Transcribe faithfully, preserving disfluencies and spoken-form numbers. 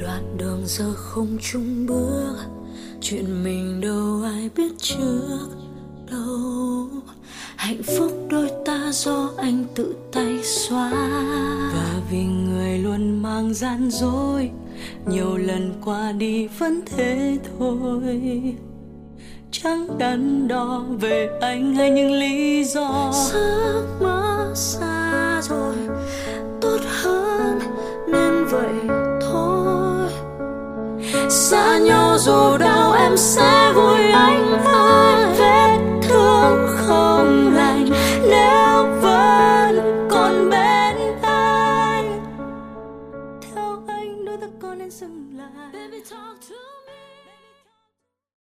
đoạn đường giờ không chung bước, chuyện mình đâu ai biết trước đâu. Hạnh phúc đôi ta do anh tự tay xóa, và vì người luôn mang gian dối, nhiều lần qua đi vẫn thế thôi. Chẳng đắn đo về anh hay những lý do, giấc mơ xa rồi tốt hơn nên vậy thôi. Xa nhau dù đau em sẽ vui